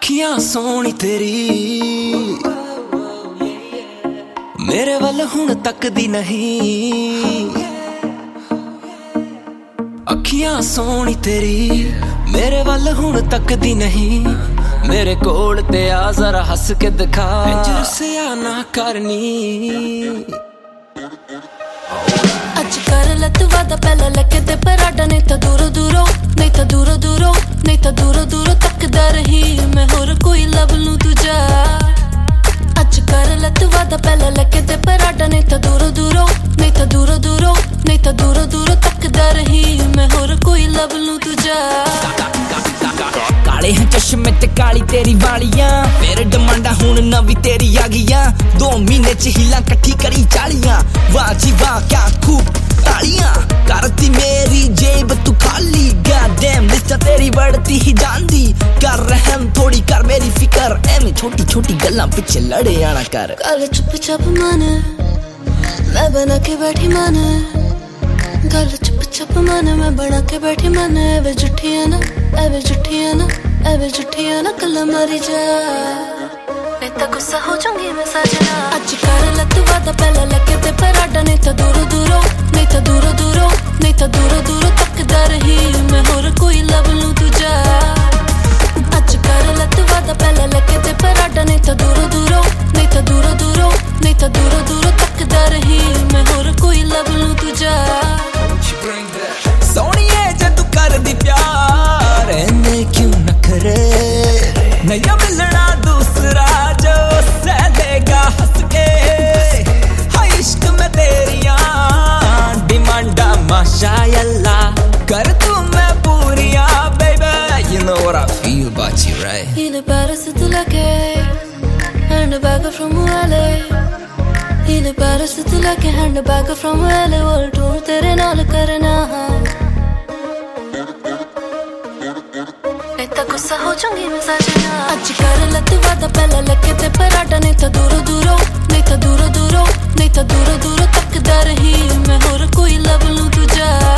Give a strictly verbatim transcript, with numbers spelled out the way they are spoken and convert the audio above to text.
अखियां सोनी तेरी मेरे वल हुण तकदी नहीं। अखियां सोनी तेरी मेरे वल हुण तकदी नहीं। मेरे कोल ते आ जरा हस के दिखा, इंज रुसिया ना करनी। अज कर लत वादा पहला लगे ते पराडा, नहीं तो दूरों दूरों नहीं तो दूरों दूरों नहीं तो दूरों दूरों तकदा रही मैं होर कोई लब लूं तुझा। अज कर लत वादा पहला लगे ते पराडा, नहीं तो दूरों दूरों नहीं तो दूरों दूरों नहीं तो दूरों दूरों तकदा रही मैं होर कोई लब लूं तुझा। काले हैं चश्मे ते काली तेरी वालियां, फिर डिमांडा हुण नवी तेरी आ गईयां। दो महीने च हिला कट्ठी करी चालियां, वाह जी वाह क्या खूब तालियां। करती मेरी जेब तू खाली, गॉडडैम लिस्टा तेरी बढ़ती ही जांदी। कर रहम थोड़ी कर मेरी फिकर, एवें छोटी छोटी गल्लां पिछे लड़े आना कर। गल चुप चाप मन मैं बना के बैठी मन, गल चुप चाप मन मैं बना के बैठी मन। एवे जुठिया ना एवे जुठिया ना एवे जुठिया ना कल मरी जा, नहीं तो गुस्सा हो जाऊंगी मैं सजना। अज कर लत वादा पहला लगे ते पराडा, नहीं तो दूरों दूरों नहीं तो दूरों दूरों नहीं तो दूरों दूरों तकदा रही मैं होर कोई लब लूं तुझा। अज कर लत वादा पहला लगे ते पराडा, नहीं तो दूरों दूरों नहीं तो दूरों दूरों नहीं तो दूरों दूरों तकदा रही मैं होर कोई लब लूं तुझा। सोनिए जे तू कर दी प्यार इन्ने क्यों नखरे, नया मिलना दूसरा जो सह देगा हंस के। हाय इश्क में तेरियां डिमांडा माशाअल्लाह, कर तू मैं पूरियां baby। You know what I feel about you, right? Feel it better se tu lage handbag from L A, feel it better se tu lage handbag from L A। world tour तेरे नाल करना, नहीं तो गुस्सा हो जाऊंगी मैं सजना। अज कर लत वादा पहला लगे ते पराडा, नहीं तो दूरों दूरों नहीं तो दूरों दूरों नहीं तो दूरों दूरों तकदा रही मैं होर कोई लब लूं तुझा।